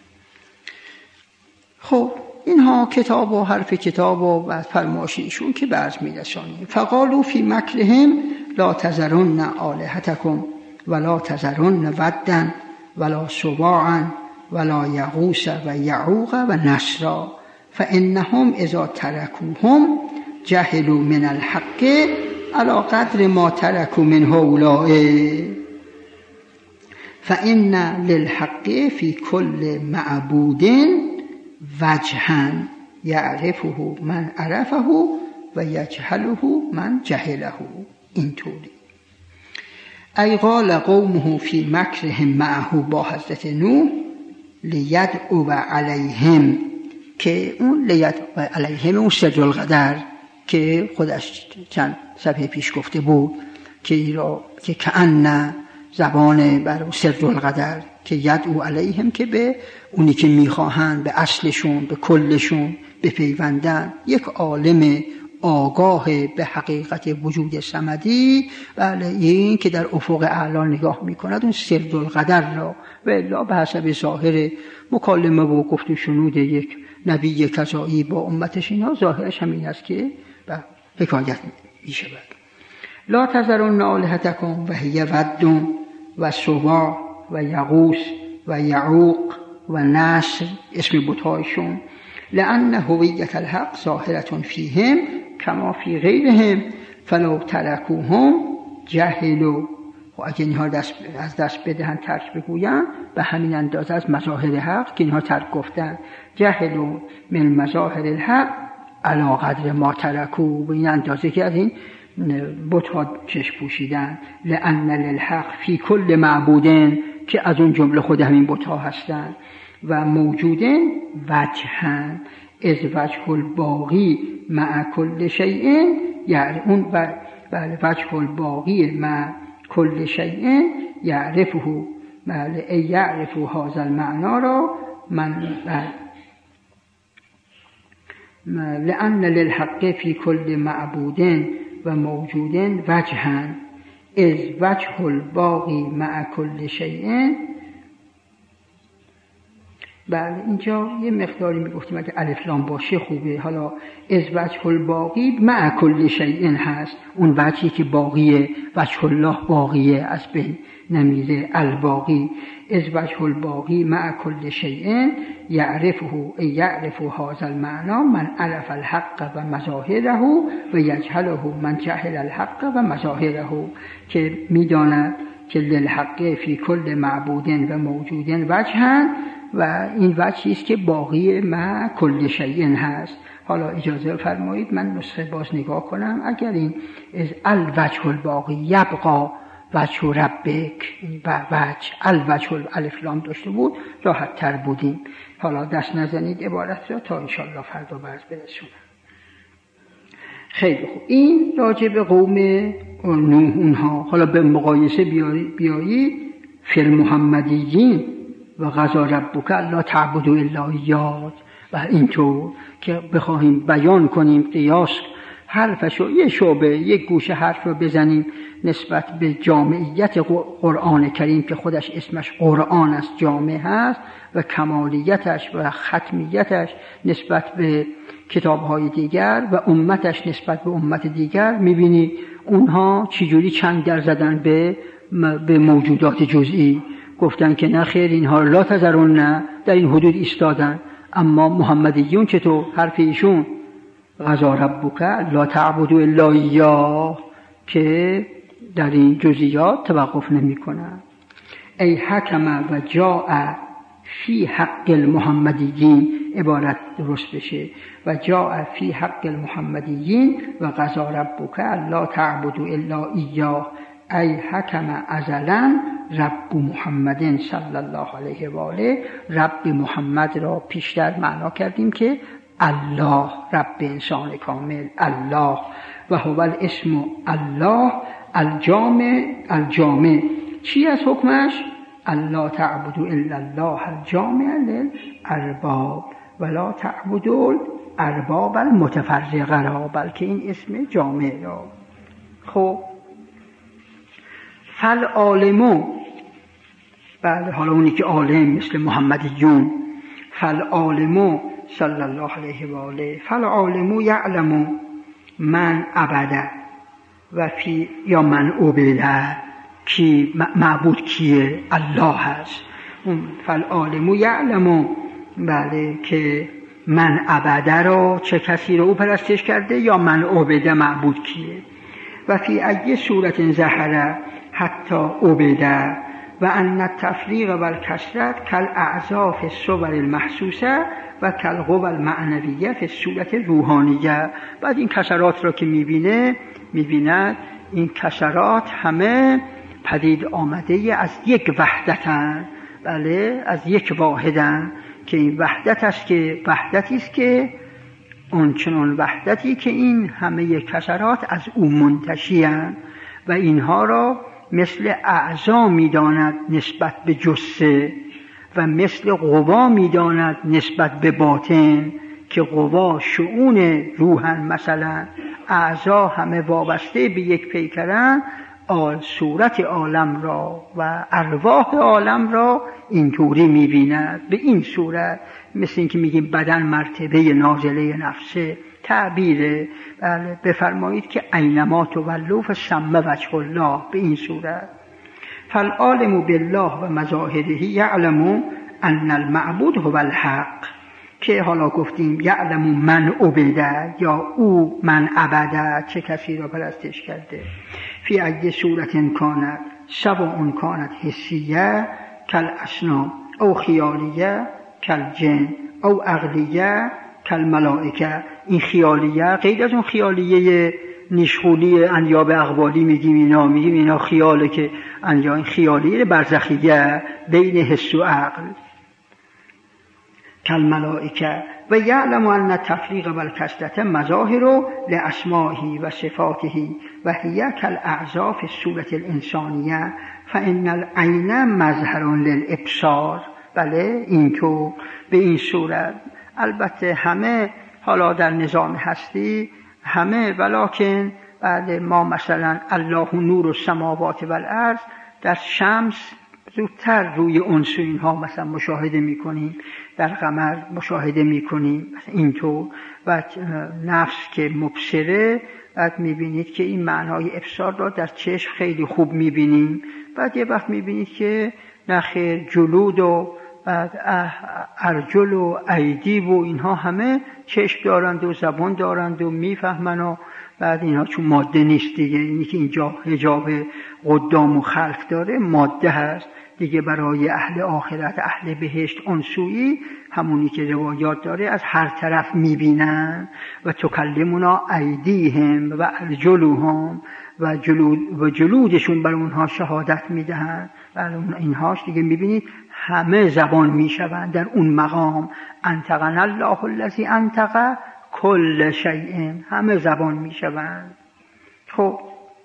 خب اینها کتاب و حرف کتاب و فرمایششون که برز می‌رسانیم. فقالوا فی مکرهم لا تذرن آلهتکم ولا تذرن ودا ولا سواعا ولا یغوث و یعوق و نسرا فانهم اذا ترکوهم جهلوا من الحق علی قدر ما ترکوا من هؤلاء فان للحق فی کل معبود وجها یعرفه من عرفه و یجهله من جهله. اینطوری ای قال قومه فی مکرهم معه، با حضرت نوح لیدعو علیهم، که اون لیدعو علیهم اون سر القدر که خودش چند صفحه پیش گفته بود که ایرا که کأن زبان بر سر القدر که یدعو علیهم که به اونی که میخواهند به اصلشون، به کلشون بپیوندن. یک عالم آگاه به حقیقت وجود صمدی، بله این که در افق اعلا نگاه میکند اون سر القدر را و الا به حسب ظاهر مکالمه و گفت و شنود یک نبی کذایی با امتش، اینها ظاهرش همین است که به حکایت میشود. لا تذرن آلهتکم و هی ود و سواع و یغوث و یعوق و نسر، اسم بت‌هایشون، لأن هویت الحق ظاهرة فیهم کما فی غیرهم فلو ترکوهم جهلوا. و اگه اینها دست از دست بدهن، ترک بگوین، به همین اندازه از مظاهر حق که اینها ترک گفتن، جهلوا من مظاهر الحق علی قدر ما ترکوا، به این اندازه که از این بت‌ها چشم پوشیدن. لأن للحق فی کل معبودن، که از اون جمله خود همین بت‌ها هستند، و موجودن وجهن از وجه الباقی مع کل شیء، یعنی اون و بله وجه الباقی مع کل شیء یعرفه، بله ای یعرف هذا المعنا را من بله لأن للحق في كل معبود و موجود وجها اذ وجه الباقی مع کل شیء. بله اینجا یه مقداری میگفتیم اگه الف لام باشه خوبه. حالا از وجه الباقی مع کل شیء هست، اون وجهی که باقیه، وجه الله باقیه از بین نمیره، الباقی از وجه الباقی مع کل شیء یعرفه ای یعرف هذا المعنى من عرف الحق و مظاهره و یجهله من جهل الحق و مظاهره، که میداند که للحق فی کل معبود و موجود وجها و این وجهی است که باقی مع کل شیء هست. حالا اجازه فرمایید من نسخه باز نگاه کنم. اگر این از الوجه الباقی یبقا وجه ربک و وجه الوجه الف لام داشته بود راحت تر بودیم. حالا دست نزنید عبارت را تا انشاءالله فردا برز برسونم. خیلی خوب. این راجع به قوم نوح اونها. حالا به مقایسه بیایید فی المحمدیین و قضا ربک الا تعبدوا الا ایاه، و اینطور که بخواهیم بیان کنیم قیاس حرفشو یه شعبه یک گوشه حرف رو بزنیم نسبت به جامعیت قرآن کریم که خودش اسمش قرآن است، جامع هست، و کمالیتش و ختمیتش نسبت به کتاب‌های دیگر و امتش نسبت به امت دیگر، می‌بینی اونها چجوری چنگ در زدن به به موجودات جزئی. گفتن که نه خیر اینها لا تذرون، نه در این حدود ایستادن. اما محمدیون چطور؟ حرف ایشون قضا ربک لا تعبدوا الا ایاه که در این جزئیات توقف نمی کنن. ای حکم و جاء فی حق المحمدیین، عبارت درست بشه و جاء فی حق المحمدیین و قضا ربک لا تعبدوا الا ایاه ای حکم ازلا رب محمد صلی الله علیه و آله. رب محمد را پیشتر معنا کردیم که الله، رب انسان کامل الله، و هو الاسم الله الجامع. الجامع چی از حکمش؟ الله تعبدوا الا الله الجامع للارباب ولا تعبدوا الارباب المتفرقه را، بلکه این اسم جامع را. خب فالعالمو، بله حالا اونی که عالم مثل محمدیون، فالعالمو صلی الله علیه و آله، فالعالمو یعلمو من عبده و فی یا من عبده، کی معبود کیه؟ الله هست. فالعالمو یعلمو، بله که من عبده را چه کسی رو او پرستش کرده، یا من عبده معبود کیه. و فی ای صورت ظهر حتی عبده و ان التفریق و الکثرت کالاعضاف الصور المحسوسه و کالقوى المعنویه فی صورت روحانیه. بعد این کثرات را که میبینه میبیند این کثرات همه پدید آمده از یک وحدتن، بله از یک واحدن، که این وحدت است که وحدتی است که اون چنان وحدتی که این همه کثرات از او منتشی‌اند و اینها را مثل اعضا می‌داند نسبت به جثه و مثل قوا می‌داند نسبت به باطن، که قوا شؤون روحن، مثلا اعضا همه وابسته به یک پیکرن، آل صورت عالم را و ارواح عالم را اینطوری می‌بیند به این صورت. مثل این که میگیم بدن مرتبه نازله نفسه، تعبیره. بله بفرمایید که اینما تولوا فثم وجه الله، به این صورت. فالعالم بالله و مظاهره یعلم ان المعبود هو الحق، که حالا گفتیم یعلم من عبده یا او من عبده، چه کسی را پرستش کرده. فی ای صورت کانت سواء کانت حسیه کالاسنام او خیالیه کالجن او عقلیه کالملائکه. این خیالیه غیر از اون خیالیه نشغولی انیاب اقوالی میگیم، اینا میگیم اینا خیاله، که انیاب خیالیه برزخیه بین حس و عقل. کالملائکه و یعلم ان التفریق و الکثرة مظاهر لاسمائه و صفاته و هی کالاعضاء فی الصورة الانسانیه فان العین مظهر للابصار. بله اینطور به این صورت. البته همه حالا در نظام هستی همه، ولکن بله ما مثلا الله نور السماوات و الارض در شمس زودتر روی عنصر اینها مثلا مشاهده میکنیم، در قمر مشاهده میکنیم اینطور. و نفس که مبصره، بعد میبینید که این معنای ابصار را در چشم خیلی خوب میبینیم. بعد یه وقت میبینید که نخیر جلود و بعد ارجل و ایدی و اینها همه چشم دارند و زبان دارند و میفهمن و بعد اینها چون ماده نیست دیگه، اینی که اینجا حجاب قدام و خلف داره ماده هست دیگه. برای اهل آخرت اهل بهشت عنصری همونی که روایات داره از هر طرف میبینن. و تکلمنا ایدیهم و ارجلهم و جلود و جلودشون بر اونها شهادت میدهن. بر اون اینهاش دیگه میبینید همه زبان میشوند در اون مقام. انطقنا الله الذی انطق کل شیء، همه زبان میشوند. خب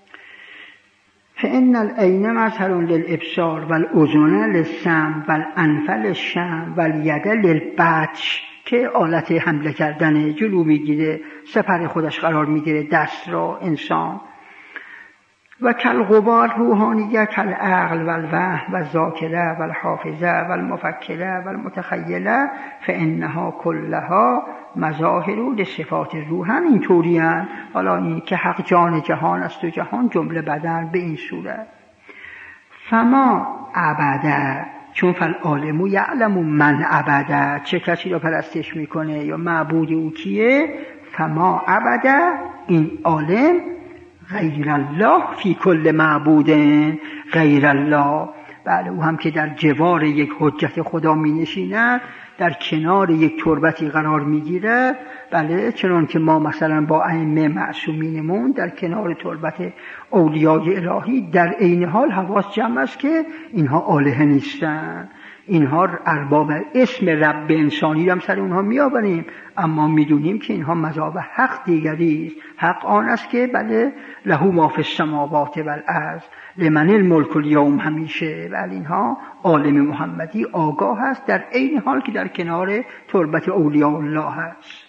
فإن العین مظهر للابصار والاذن للسمع والانف للشم والید للبطش، که آلت حمله کردن جلو میگیره، سپر خودش قرار میگیره دست را انسان. و کالغبار روحانیه کالعقل والوهم والذاکره والحافظه والمفکره والمتخیله فانها کلها مظاهر لصفات روح. هم اینطوری هستند. حالا این که حق جان جهان است و جهان جمله بدن به این صورت. فما عبده، چون فالعالم یعلم من عبده، چه کسی را پرستش میکنه یا معبود او کیه. فما عبده، این عالم غیر الله فی کل معبود غیر الله. بله او هم که در جوار یک حجت خدا می نشیند، در کنار یک تربتی قرار می گیره. بله چنان که ما مثلا با ائمه معصومینمون در کنار تربت اولیای الهی، در عین حال حواس جمع است که اینها آلهه نیستن، اینها ارباب اسم رب انسانی هم سر اونها می آوریم، اما میدونیم که اینها مذاب حق دیگری است. حق آن است که بله له ما فی السماوات و الارض لمن الملک الیوم همیشه. بله اینها عالم محمدی آگاه است در عین حال که در کنار تربت اولیاء الله است.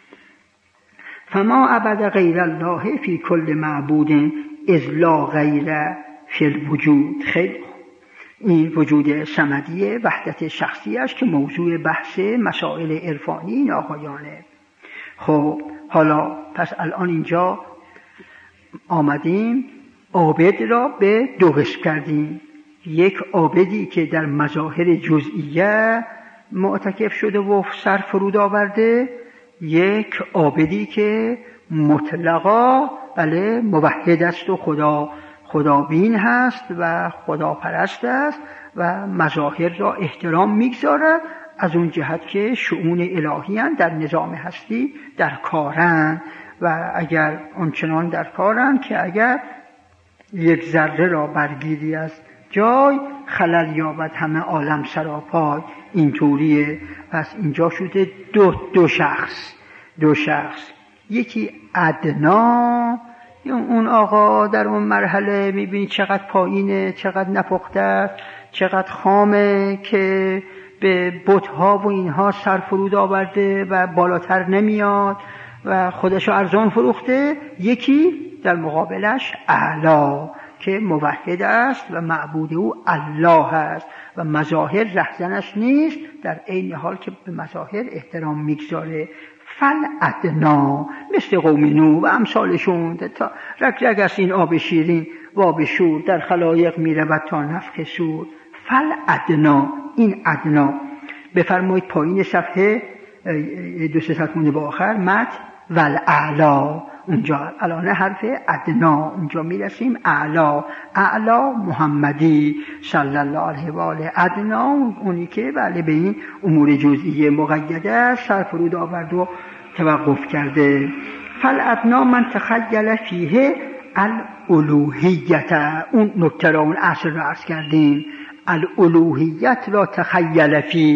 فما عبد غیر الله فی کل معبود اذ لا غیر فی الوجود. خیلی این وجود صمدیه، وحدت شخصیش که موضوع بحث مسائل عرفانی این آقایانه. خب حالا پس الان اینجا آمدیم عابد را به دو قسم کردیم. یک عابدی که در مظاهر جزئیه معتکف شده و سر فرود آورده، یک عابدی که مطلقا بله موحد است و خدا خدابین هست و خداپرست است و مظاهر را احترام میگذارد، از اون جهت که شؤون الهی هستند در نظام هستی در کارن. و اگر اونچنان در کارن که اگر یک ذره را برگیری از جای خلل یابد همه عالم سراپای. اینطوریه. پس اینجا شده دو دو شخص دو شخص یکی ادنا، اون آقا در اون مرحله میبینی چقدر پایینه، چقدر نپخته، چقدر خامه که به بت‌ها و اینها سر فرود آورده و بالاتر نمیاد و خودشو ارزان فروخته. یکی در مقابلش اعلا که موحد است و معبود او الله است و مظاهر رهزنش نیست، در عین حال که به مظاهر احترام میگذاره. فل ادنا مثل قوم نوح و امثالشون، تا رگ رگ است این آب شیرین و آب شور در خلایق میرود تا نفخ صور. فل ادنا، این ادنا بفرمایید پایین صفحه دو سه صفحه مونده با آخر مد ول اعلا، اونجا الان حرف ادنا اونجا میرسیم. اعلا اعلا محمدی صلی الله علیه و آله. ادنا اونی که بله به این امور جزئیه مقیده سر فرود آورد و توقف کرده. فل ادنا من تخیل فیه الالوهیت، اون نکته را اون اصل را عرض کردیم. الالوهیت را تخیل فی،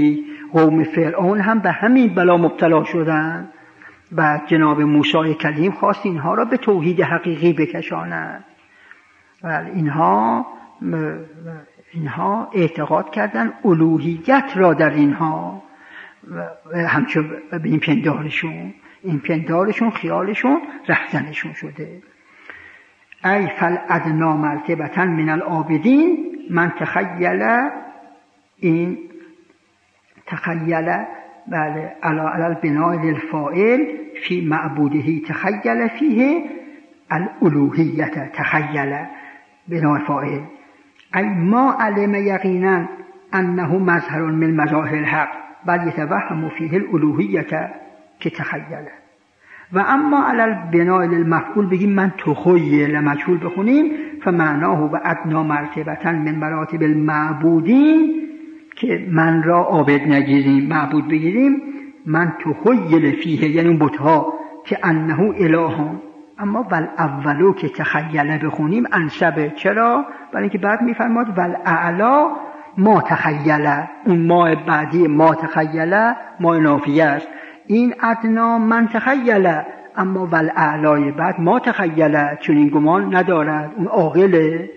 قوم فرعون هم به همین بلا مبتلا شدن و جناب موسی کلیم خواست اینها را به توحید حقیقی بکشانند و اینها اینها اعتقاد کردن الوهیت را در اینها و همچون به این پندارشون این پندارشون خیالشون رهزنشون شده. ای فالادنا مرتبة من العابدین من تخیل این تخیل بله علی البناء للفاعل فی معبوده تخیل فیه الالوهیت تخیل بناء فاعل ای ما علم یقینا انه مظهر من مظاهر الحق بل یتوهم فیه الالوهیت که تخیله. و اما علی البناء للمفعول بگیم من تخیل مجهول بخونیم فمعناه و ادنا مرتبة من مراتب المعبودین که من را عابد نگیریم معبود بگیریم من تخیل فیه یعنی اون بتها که انه الهان. اما ول اولو که تخیله بخونیم انسبه. چرا؟ برای اینکه بعد میفرماد ول اعلا ما تخیله، اون ما بعدی ما تخیله ما نافیه است. این ادنا من تخیله اما ول اعلای بعد ما تخیله چون این گمان ندارد اون عاقله.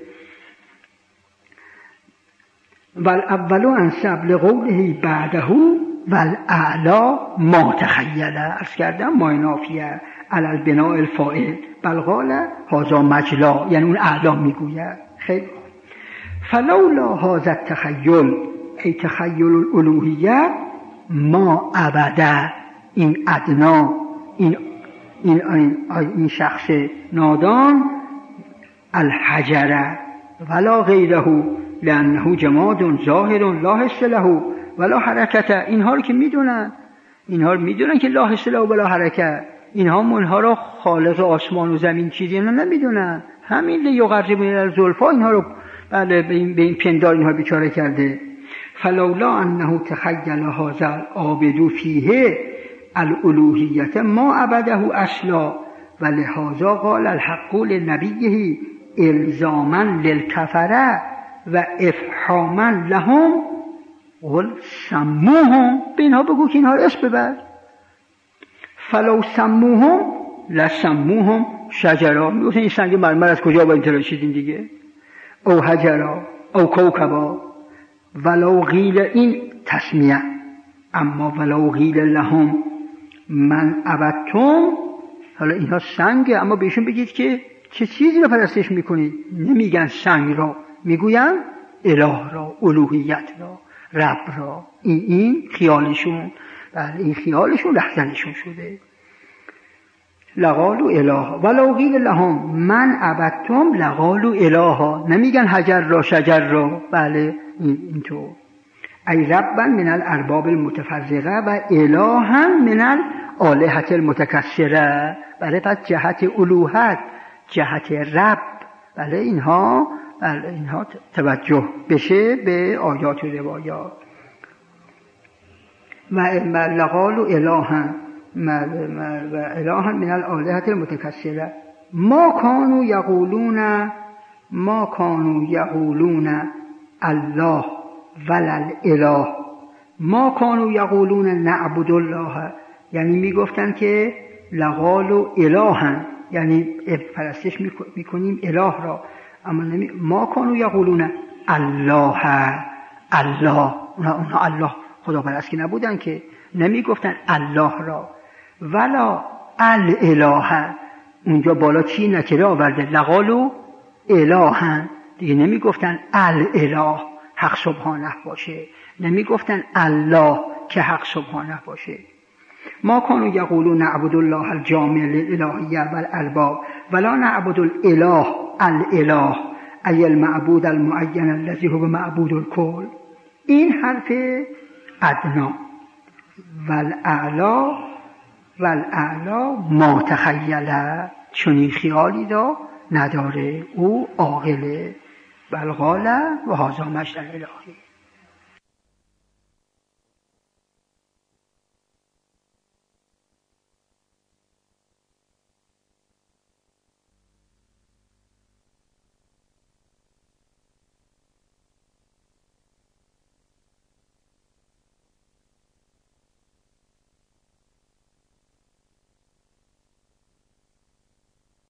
ول اولو انسب لقوله بعده ول اعلا ما تخیله عرض کردم ما نافیه علی البناء الفاعل بل قال هذا مجلا یعنی اون اعلا میگوید. خیلی فلولا هذا التخیل ای تخیل الالوهیت ما ابدا این ادنا این این این, این شخص نادان الحجر ولا غیره لانه جماد ظاهر لا حس له ولا حرکت. اینها رو که میدونن اینها رو میدونن که لا حس له ولا حرکت، اینها منها را خالق آسمان و زمین چیزی اینا نمیدونن. همین لیقربون الی زلفا اینها رو بله به این, به این پندار اینها بیچاره کرده. فلولا انه تخیل هذا العابد فیه الالوهیت ما عبده اصلا ولهذا قال الحق لنبیه الزاما للکفره و افحاما لهم قل سموهم. به اینها بگو که اینها رو اسم ببر. فلو سموهم لسموهم شجرا. میگفتن این سنگ مرمر از کجا با این تراشیدین دیگه، او حجرا او کوکبا. ولو غیل این تسمیه اما ولو غیل لهم من عبدتم. حالا اینها سنگه اما بهشون بگید که چه چیزی رو پرستش میکنید. نمیگن سنگ را، میگوین اله را، الوهیت را، رب را. این این خیالشون بله این خیالشون رهزنشون شده. لقالوا اله ولو قیل لهم من عبدتم لقالوا الها. نمیگن حجر را شجر را. بله اینطور. ای ربا من الارباب المتفرقه و الها من الالهه المتکثره. بله پس جهت الوهیت جهت رب بله اینها بله اینها توجه بشه به آیات و روایات. و لقالوا الها و الها من الالهه المتکثره ما كانوا یقولون ما كانوا یقولون الله ولل اله ما كانوا یقولون نعبد الله. یعنی میگفتن که لقالوا الها یعنی پرستش میکنیم اله را، اما نمی ما كانوا یقولون الله الله اونها الله خدا پرست که نبودن که نمیگفتن الله را. ولا الاله اونجا بالا چی نکره آورده لقالوا الها دیگه نمیگفتن الاله حق سبحانه باشه، نمیگفتن الله که حق سبحانه باشه. ما كانوا یقولون نعبد الله الجامع للالهیه والارباب ولا نعبد الاله الاله ای المعبود المعین الذي هو معبود الکل. این حرف ادنا والاعلا والاعلا ما تخیله چون این خیالی را نداره او عاقله. بل قال و هذا مجد الالهی.